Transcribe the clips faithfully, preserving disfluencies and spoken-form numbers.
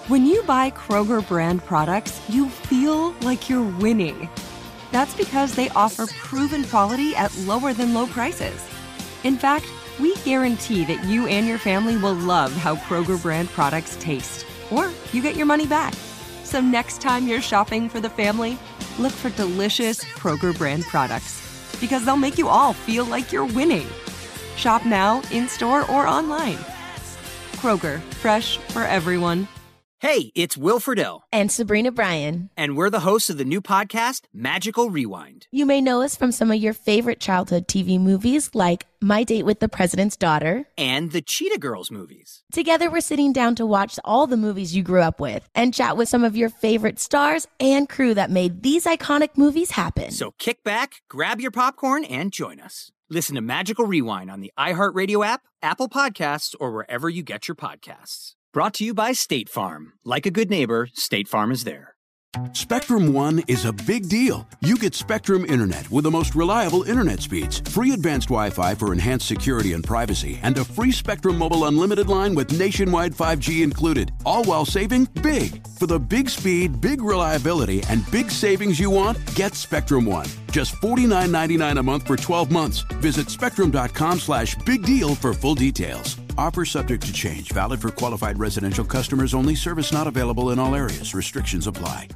When you buy Kroger brand products, you feel like you're winning. That's because they offer proven quality at lower than low prices. In fact, we guarantee that you and your family will love how Kroger brand products taste, or you get your money back. So next time you're shopping for the family, look for delicious Kroger brand products, because they'll make you all feel like you're winning. Shop now, in-store, or online. Kroger, fresh for everyone. Hey, it's Will Friedle. And Sabrina Bryan. And we're the hosts of the new podcast, Magical Rewind. You may know us from some of your favorite childhood T V movies like My Date with the President's Daughter. And the Cheetah Girls movies. Together, we're sitting down to watch all the movies you grew up with and chat with some of your favorite stars and crew that made these iconic movies happen. So kick back, grab your popcorn, and join us. Listen to Magical Rewind on the iHeartRadio app, Apple Podcasts, or wherever you get your podcasts. Brought to you by State Farm. Like a good neighbor, State Farm is there. Spectrum One is a big deal. You get Spectrum Internet with the most reliable internet speeds, free advanced Wi-Fi for enhanced security and privacy, and a free Spectrum Mobile Unlimited line with nationwide five G included, all while saving big. For the big speed, big reliability, and big savings you want, get Spectrum One. Just forty-nine ninety-nine a month for twelve months. Visit spectrum.com slash big deal for full details. Offer subject to change. Valid for qualified residential customers only. Service not available in all areas. Restrictions apply.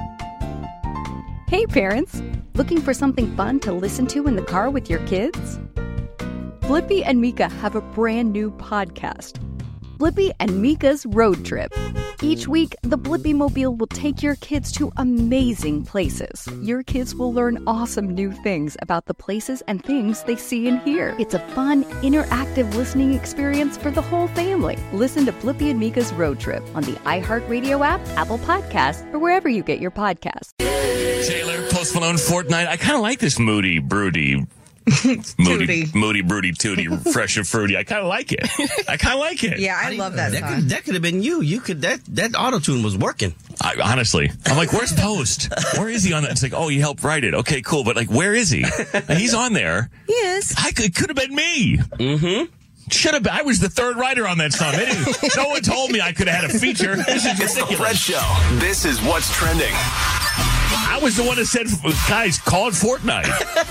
Hey parents, looking for something fun to listen to in the car with your kids? Blippi and Mika have a brand new podcast, Blippi and Mika's Road Trip. Each week, the Blippi Mobile will take your kids to amazing places. Your kids will learn awesome new things about the places and things they see and hear. It's a fun, interactive listening experience for the whole family. Listen to Blippi and Mika's Road Trip on the iHeartRadio app, Apple Podcasts, or wherever you get your podcasts. Taylor, Post Malone, Fortnite. I kind of like this moody, broody, moody, moody, broody, tooty, fresh and fruity. I kind of like it. I kind of like it. Yeah, I love that That song. could, that could have been you. You could that that auto-tune was working. I, honestly, I'm like, where's Post? Where is he on that? It's like, oh, he helped write it. Okay, cool. But like, where is he? He's on there. He is. I could, it could have been me. Mm-hmm. Should have been. I was the third writer on that song. They didn't, no one told me I could have had a feature. This is It's the ridiculous. Fred Show. This is what's trending. I was the one that said, guys, call it Fortnite.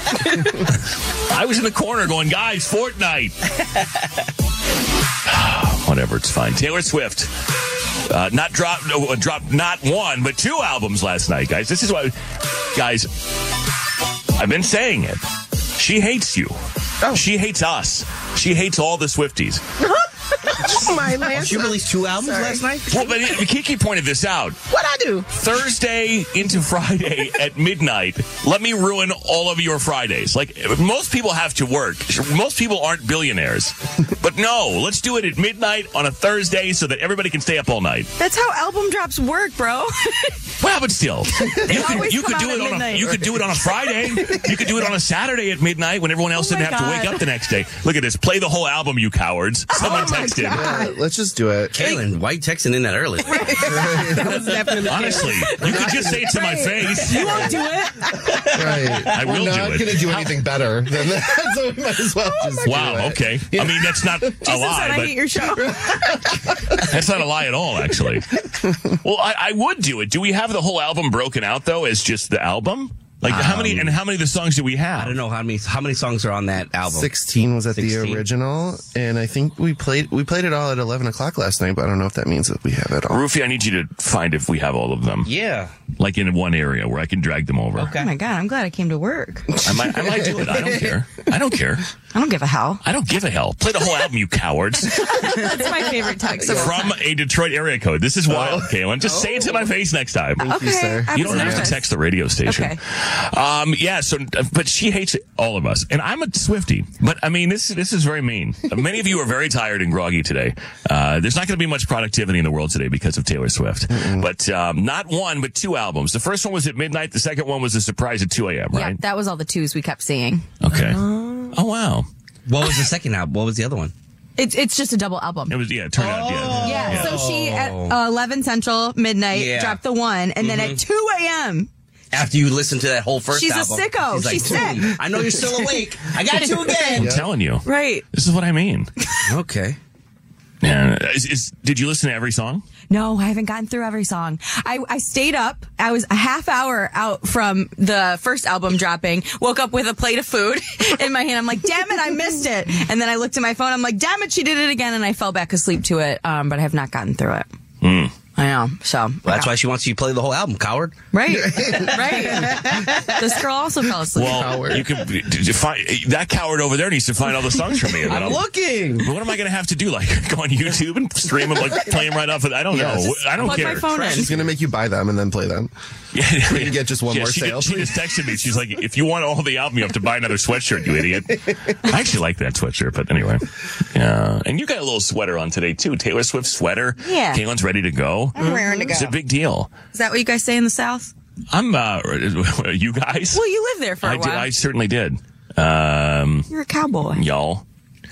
I was in the corner going, guys, Fortnite. Whatever, it's fine. Taylor Swift. Uh, not dropped, no, dropped not one, but two albums last night, guys. This is what, guys, I've been saying it. She hates you. Oh. She hates us. She hates all the Swifties. My last She released two albums Sorry. last night? Well, but Kiki pointed this out. What'd I do? Thursday into Friday at midnight, let me ruin all of your Fridays. Like, most people have to work. Most people aren't billionaires. But no, let's do it at midnight on a Thursday so that everybody can stay up all night. That's how album drops work, bro. Well, but still, you could, always you come could do out it at on a midnight. you could do it on a Friday. You could do it on a Saturday at midnight when everyone else Oh didn't my have to wake God. up the next day. Look at this. Play the whole album, you cowards. Someone Oh my texted. God. Yeah, let's just do it. Kaylin, why you texting in that early? That was definitely Honestly, you could just say it to my face. You won't do it. Right. I will We're do not it. going to do anything better than that, so we might as well just do Wow, it. okay. I mean, that's not a Jason lie, said I but hate your show. that's not a lie at all, actually. Well, I, I would do it. Do we have the whole album broken out, though, as just the album? Like, how many and how many of the songs do we have? I don't know how many how many songs are on that album. sixteen was at sixteen? the original, and I think we played we played it all at eleven o'clock last night, but I don't know if that means that we have it all. Rufy, I need you to find if we have all of them. Yeah. Like in one area where I can drag them over. Okay. Oh my God, I'm glad I came to work. I might, I might do it. I don't care. I don't care. I don't give a hell. I don't give a hell. Play the whole album, you cowards. That's my favorite text. From a Detroit area code. This is wild, Kaylin. Just say it to my face next time. Thank you, sir. I You was don't have to nervous. text the radio station. Okay. Um, yeah, so, but she hates all of us. And I'm a Swiftie. But, I mean, this this is very mean. Many of you are very tired and groggy today. Uh, there's not going to be much productivity in the world today because of Taylor Swift. Mm-mm. But um, not one, but two albums. The first one was at midnight. The second one was a surprise at two a.m., Yeah, right? that was all the twos we kept seeing. Okay. Oh, wow. What was the second album? What was the other one? It's it's just a double album. It was, yeah, it turned out, yeah. Yeah, Yeah. so she at uh, eleven Central, midnight, Yeah. dropped the one, and then at two a.m., After you listen to that whole first She's a album. sicko. She's, like, She's sick. I know you're still awake. I got you again. I'm telling you. right. This is what I mean. Okay. Yeah. Is, is, did you listen to every song? No, I haven't gotten through every song. I, I stayed up. I was a half hour out from the first album dropping. Woke up with a plate of food in my hand. I'm like, damn it, I missed it. And then I looked at my phone. I'm like, damn it, she did it again. And I fell back asleep to it. Um, but I have not gotten through it. Mm. I know. So well, that's why she wants you to play the whole album, coward. Right. Right. This girl also fell asleep. Well, coward. you can you find that coward over there needs to find all the songs from me. And then I'm I'll- looking. What am I going to have to do? Like go on YouTube and stream them, like play them right off of? I don't Yeah, know. just I don't plug care. my phone in. She's going to make you buy them and then play them. Yeah, We can get just one yeah, more she, sale. She just texted me. She's like, if you want all the album, you have to buy another sweatshirt, you idiot. I actually like that sweatshirt, but anyway. Yeah. And you got a little sweater on today, too. Taylor Swift sweater. Yeah. Kaylin's ready to go. I'm raring to go. It's a big deal. Is that what you guys say in the South? I'm, uh, you guys? Well, you live there for a I while. did. I certainly did. Um, You're a cowboy. y'all.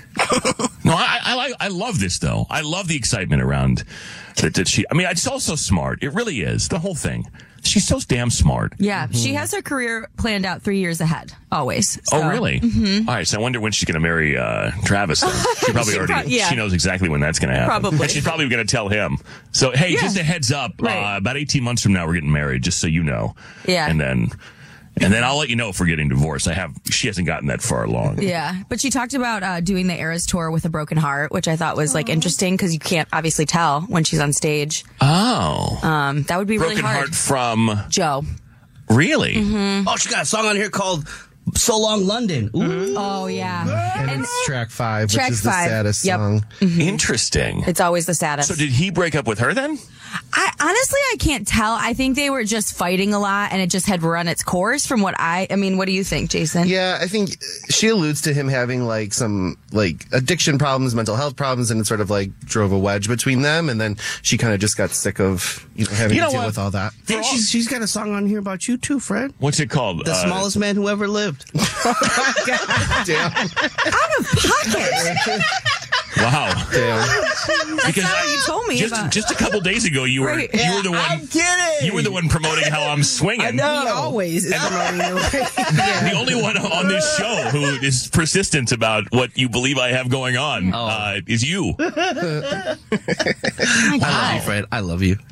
No, I, I like. I love this though. I love the excitement around that. that she. I mean, it's also smart. It really is the whole thing. She's so damn smart. Yeah, she has her career planned out three years ahead, always. So. Oh, really? Mhm. All right. So I wonder when she's going to marry uh, Travis. Then. She probably She already. prob- yeah. She knows exactly when that's going to happen. Probably. And she's probably going to tell him. So hey, Yeah. just a heads up. Right. Uh, about eighteen months from now, we're getting married. Just so you know. Yeah. And then. And then I'll let you know if we're getting divorced. I have. She hasn't gotten that far along. Yeah, but she talked about uh, doing the Eras tour with a broken heart, which I thought was like interesting because you can't obviously tell when she's on stage. Oh. Um, that would be Broken really hard. heart from Joe. Really? Mm-hmm. Oh, she got a song on here called So Long London. Ooh. Oh yeah, And, it's track five, Track which is the five. saddest Yep. song. Interesting. it's always the saddest. So did he break up with her then? I honestly I can't tell. I think they were just fighting a lot, and it just had run its course. From what I, I mean, what do you think, Jason? Yeah, I think she alludes to him having like some like addiction problems, mental health problems, and it sort of like drove a wedge between them. And then she kind of just got sick of you know having You know to deal what? with all that. I think she's, she's got a song on here about you too, Fred. What's it called? The Uh, smallest man who ever lived. Damn, Out of pocket. Wow. damn. Because not what you told me just, about. just a couple days ago, you were Right. you were the one. I'm kidding. You were the one promoting how I'm swinging. I know. He always is promoting the The only one on this show who is persistent about what you believe I have going on Oh. uh, is you. I love you, Fred. I love you.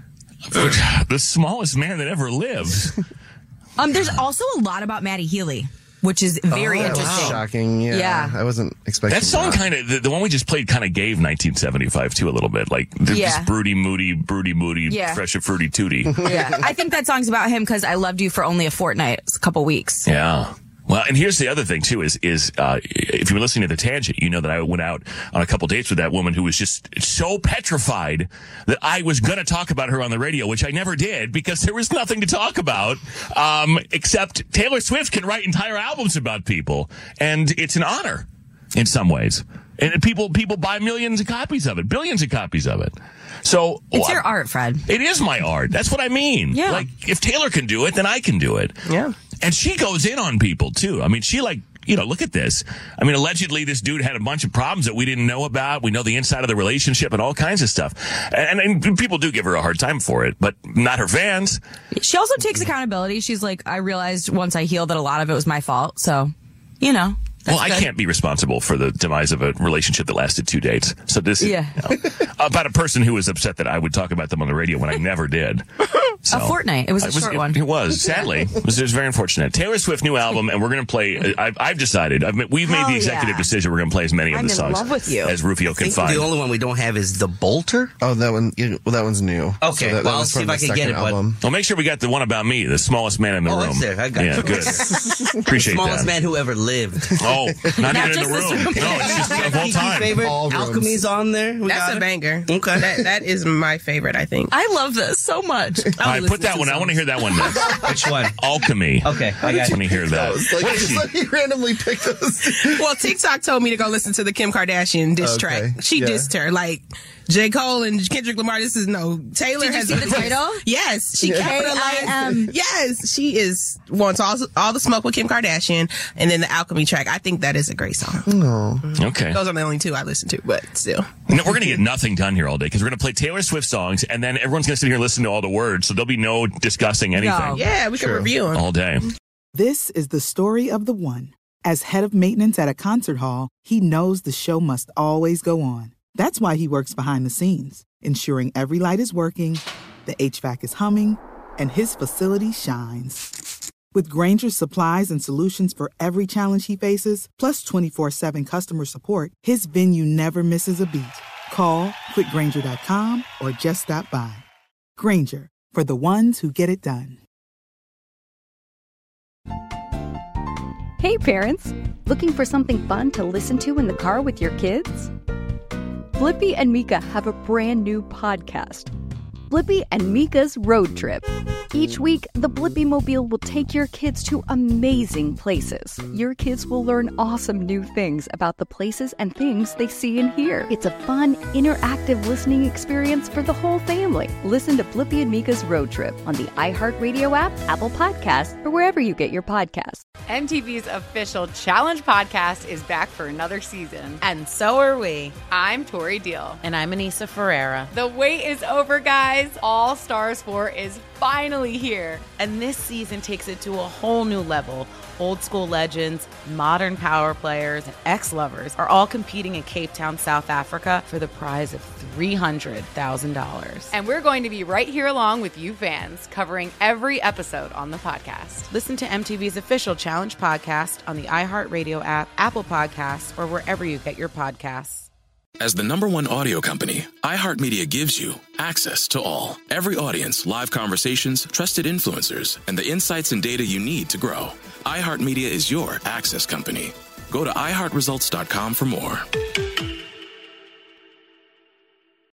The smallest man that ever lived. Um, there's also a lot about Maddie Healy, which is very Oh, that was interesting. shocking. Yeah, Yeah. I wasn't expecting That song kind of, the, the one we just played kind of gave nineteen seventy-five too a little bit. Like, this Yeah. broody, moody, broody, moody, Yeah. fresh and fruity tooty. Yeah, I think that song's about him because I loved you for only a fortnight, it's a couple weeks. Yeah. Well, and here's the other thing too: is is uh, if you were listening to the Tangent, you know that I went out on a couple dates with that woman who was just so petrified that I was going to talk about her on the radio, which I never did because there was nothing to talk about um, except Taylor Swift can write entire albums about people, and it's an honor in some ways. And people people buy millions of copies of it, billions of copies of it. So It's well, your art, Fred. It is my art. That's what I mean. Yeah. Like if Taylor can do it, then I can do it. Yeah. And she goes in on people too. I mean, she like, you know, look at this. I mean, allegedly this dude had a bunch of problems that we didn't know about. We know the inside of the relationship and all kinds of stuff. And, and people do give her a hard time for it, but not her fans. She also takes accountability. She's like, I realized once I healed that a lot of it was my fault. So, you know. Well, I good. can't be responsible for the demise of a relationship that lasted two dates. So this is Yeah. you know, about a person who was upset that I would talk about them on the radio when I never did. So, A fortnight. It was a it short it, one. It was, sadly. It was, it was very unfortunate. Taylor Swift new album, and we're going to play, I've, I've decided, I've, we've made Hell the executive yeah. decision we're going to play as many of I'm the in songs love with you. as Rufio I can think find. the only one we don't have is The Bolter. Oh, that one. Yeah, well, that one's new. Okay, So that, that well, I'll was see from if I the can get second it, but- album. Well, make sure we got the one about me, the smallest man in the Oh, room. it's there. I got yeah, it. good. Appreciate Smallest that. man who ever lived. Oh, not, Not even in just the this room. room. No, it's just of all Kiki time. favorite. All rooms. Alchemy's on there. We That's got a it. banger. Okay. That, that is my favorite, I think. I love this so much. All right, put that one. I want to hear that one next. Which one? Alchemy. Okay, I got I it. want to hear that. It's like, What is it's she? like he randomly picked those. Well, TikTok told me to go listen to the Kim Kardashian diss Okay, track. She yeah. dissed her. Like, J. Cole and Kendrick Lamar, this is no. Taylor Did you has see the title? Yes. She Yeah. capitalized. K I M. Yes. She is wants all, all the smoke with Kim Kardashian. And then the Alchemy track. I think that is a great song. No. Okay. Those are the only two I listen to, but still. No, we're going to get nothing done here all day because we're going to play Taylor Swift songs and then everyone's going to sit here and listen to all the words. So there'll be no discussing anything No. Yeah, we can True. review them. all day. This is the story of the one. As head of maintenance at a concert hall, he knows the show must always go on. That's why he works behind the scenes, ensuring every light is working, the H V A C is humming, and his facility shines. With Grainger's supplies and solutions for every challenge he faces, plus twenty-four seven customer support, his venue never misses a beat. Call quick grainger dot com or just stop by. Grainger, for the ones who get it done. Hey parents, looking for something fun to listen to in the car with your kids? Blippi and Mika have a brand new podcast, Blippi and Mika's Road Trip. Each week, the Blippi Mobile will take your kids to amazing places. Your kids will learn awesome new things about the places and things they see and hear. It's a fun, interactive listening experience for the whole family. Listen to Blippi and Mika's Road Trip on the iHeartRadio app, Apple Podcasts, or wherever you get your podcasts. M T V's official Challenge podcast is back for another season. And so are we. I'm Tori Deal. And I'm Anissa Ferreira. The wait is over, guys. All Stars four is finally here. And this season takes it to a whole new level. Old school legends, modern power players, and ex-lovers are all competing in Cape Town, South Africa for the prize of three hundred thousand dollars. And we're going to be right here along with you fans, covering every episode on the podcast. Listen to M T V's official Challenge podcast on the iHeartRadio app, Apple Podcasts, or wherever you get your podcasts. As the number one audio company, iHeartMedia gives you access to all. Every audience, live conversations, trusted influencers, and the insights and data you need to grow. iHeartMedia is your access company. Go to i heart results dot com for more.